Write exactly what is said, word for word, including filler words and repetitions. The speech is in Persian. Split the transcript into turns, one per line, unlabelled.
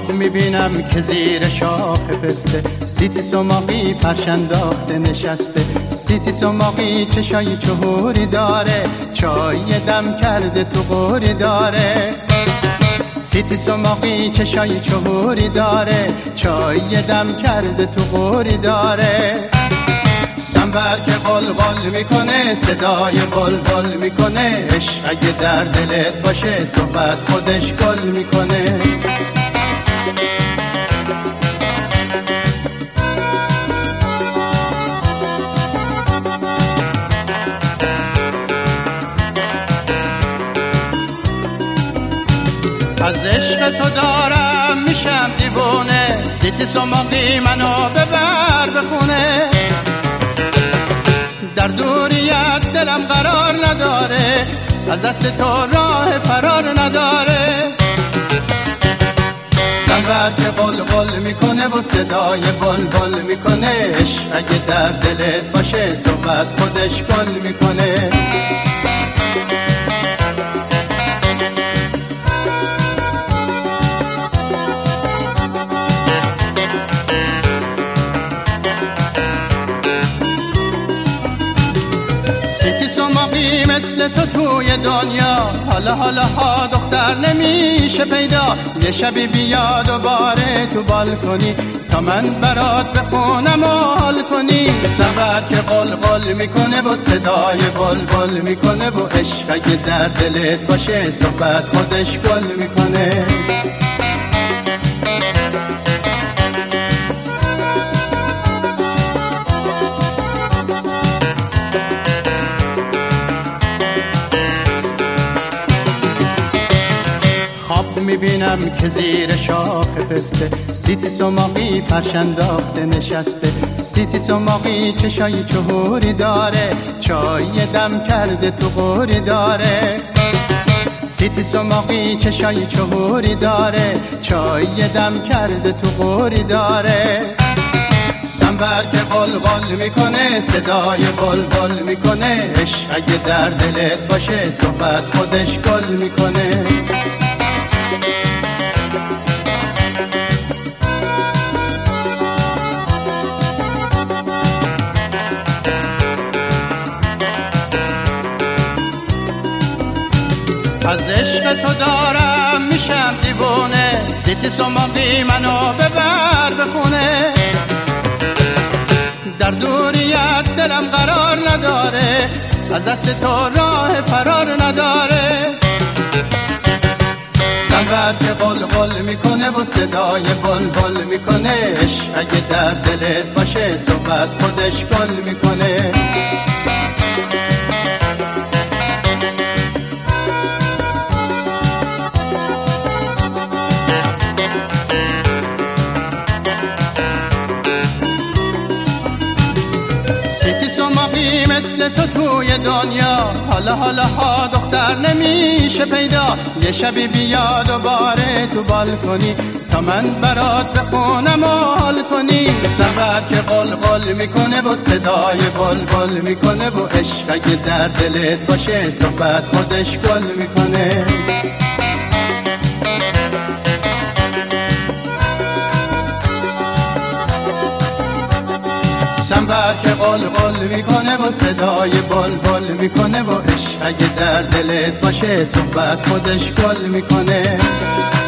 خواب میبینم که زیر شاخ پسته سیتی سماقی فرش انداخته نشسته. سیتی سماقی چشای چهوری داره، چای دم کرده تو قوری داره. سیتی سماقی چشای چهوری داره، چای دم کرده تو قوری داره. سنبر که قلقل میکنه، صدای بلبل میکنه، عشق اگه در دلت باشه صحبت خودش گل میکنه. از عشق تو دارم میشم دیوونه، سیتی سماقی منو ببر بخونه. در دوریت دلم قرار نداره، از دست تو راه فرار نداره. سنبر که قلقل میکنه و صدای بلبل میکنه، عشق اگه در دلت باشه صحبت خودش گل میکنه. سیتی سماقی مثل تو توی دنیا، حالا حالا ها دختر نمیشه پیدا. یه شبی بیا دوباره تو بالکنی، تا من برات بخونم و حال کنی. سنبر که قلقل میکنه و صدای بلبل میکنه، و عشق اگه در دلت باشه صحبت خودش گل میکنه. خواب میبینم که زیر شاخ پسته سیتی سماقی فرش انداخته نشسته. سیتی سماقی چشای چهوری داره، چای دم کرده تو قوری داره. سیتی سماقی چشای چهوری داره، چای دم کرده تو قوری داره. سنبر که قلقل میکنه، صدای بلبل میکنه، عشق اگه در دلت باشه صحبت خودش گل میکنه. از عشق تو دارم میشم دیوونه، سیتی سماقی منو ببر بخونه. در دوریت دلم قرار نداره، از دست تو راه فرار نداره. سنبر که قلقل میکنه و صدای بلبل میکنه، عشق اگه در دلت باشه صحبت خودش گل میکنه. سیتی سماقی مثل تو توی دنیا، حالا حالا ها دختر نمیشه پیدا. یه شبی بیا دوباره تو بالکنی، تا من برات بخونم و حال کنی. سنبر که قلقل میکنه و صدای بلبل میکنه، و عشق اگه در دلت باشه صحبت خودش گل میکنه. سنبر که قلقل میکنه و صدای بلبل میکنه، و عشق اگه در دلت باشه صحبت خودش گل میکنه.